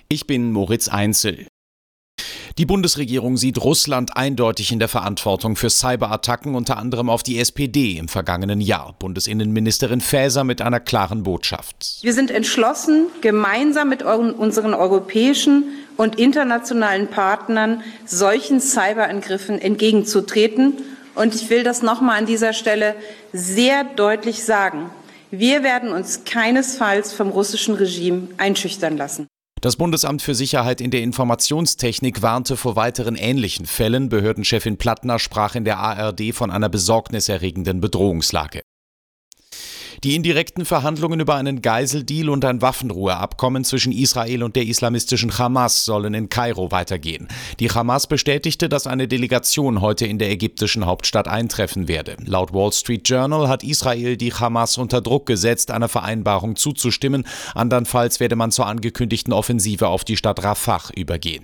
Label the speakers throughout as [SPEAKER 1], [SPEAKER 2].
[SPEAKER 1] Ich bin Moritz Einzel. Die Bundesregierung sieht Russland eindeutig in der Verantwortung für Cyberattacken, unter anderem auf die SPD im vergangenen Jahr. Bundesinnenministerin Faeser mit einer klaren Botschaft.
[SPEAKER 2] Wir sind entschlossen, gemeinsam mit unseren europäischen und internationalen Partnern solchen Cyberangriffen entgegenzutreten. Und ich will das nochmal an dieser Stelle sehr deutlich sagen. Wir werden uns keinesfalls vom russischen Regime einschüchtern lassen.
[SPEAKER 1] Das Bundesamt für Sicherheit in der Informationstechnik warnte vor weiteren ähnlichen Fällen. Behördenchefin Plattner sprach in der ARD von einer besorgniserregenden Bedrohungslage. Die indirekten Verhandlungen über einen Geiseldeal und ein Waffenruheabkommen zwischen Israel und der islamistischen Hamas sollen in Kairo weitergehen. Die Hamas bestätigte, dass eine Delegation heute in der ägyptischen Hauptstadt eintreffen werde. Laut Wall Street Journal hat Israel die Hamas unter Druck gesetzt, einer Vereinbarung zuzustimmen. Andernfalls werde man zur angekündigten Offensive auf die Stadt Rafah übergehen.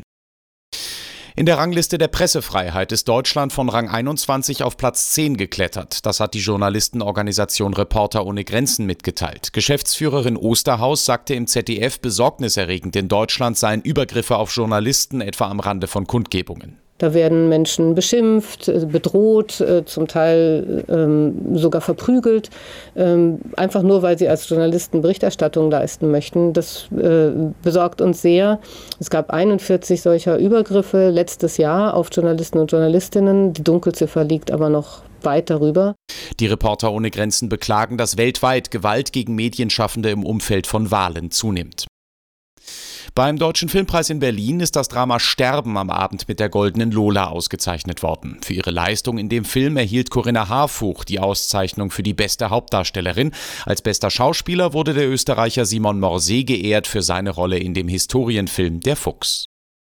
[SPEAKER 1] In der Rangliste der Pressefreiheit ist Deutschland von Rang 21 auf Platz 10 geklettert. Das hat die Journalistenorganisation Reporter ohne Grenzen mitgeteilt. Geschäftsführerin Osterhaus sagte im ZDF, besorgniserregend in Deutschland seien Übergriffe auf Journalisten, etwa am Rande von Kundgebungen.
[SPEAKER 3] Da werden Menschen beschimpft, bedroht, zum Teil sogar verprügelt, einfach nur, weil sie als Journalisten Berichterstattung leisten möchten. Das besorgt uns sehr. Es gab 41 solcher Übergriffe letztes Jahr auf Journalisten und Journalistinnen. Die Dunkelziffer liegt aber noch weit darüber.
[SPEAKER 1] Die Reporter ohne Grenzen beklagen, dass weltweit Gewalt gegen Medienschaffende im Umfeld von Wahlen zunimmt. Beim Deutschen Filmpreis in Berlin ist das Drama Sterben am Abend mit der Goldenen Lola ausgezeichnet worden. Für ihre Leistung in dem Film erhielt Corinna Harfouch die Auszeichnung für die beste Hauptdarstellerin. Als bester Schauspieler wurde der Österreicher Simon Morsee geehrt für seine Rolle in dem Historienfilm Der Fuchs.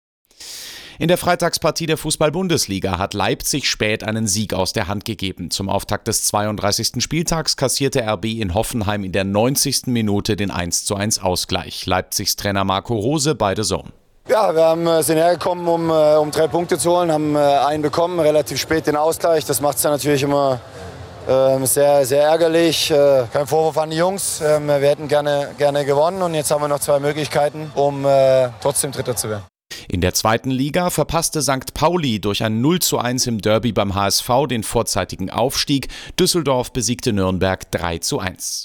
[SPEAKER 1] In der Freitagspartie der Fußball-Bundesliga hat Leipzig spät einen Sieg aus der Hand gegeben. Zum Auftakt des 32. Spieltags kassierte RB in Hoffenheim in der 90. Minute den 1:1 Ausgleich. Leipzigs Trainer Marco Rose bei The Zone.
[SPEAKER 4] Ja, wir sind hergekommen, um 3 Punkte zu holen, haben einen bekommen, relativ spät den Ausgleich. Das macht es dann natürlich immer sehr, sehr ärgerlich. Kein Vorwurf an die Jungs. Wir hätten gerne gewonnen und jetzt haben wir noch 2 Möglichkeiten, um trotzdem Dritter zu werden.
[SPEAKER 1] In der zweiten Liga verpasste St. Pauli durch ein 0:1 im Derby beim HSV den vorzeitigen Aufstieg. Düsseldorf besiegte Nürnberg 3:1.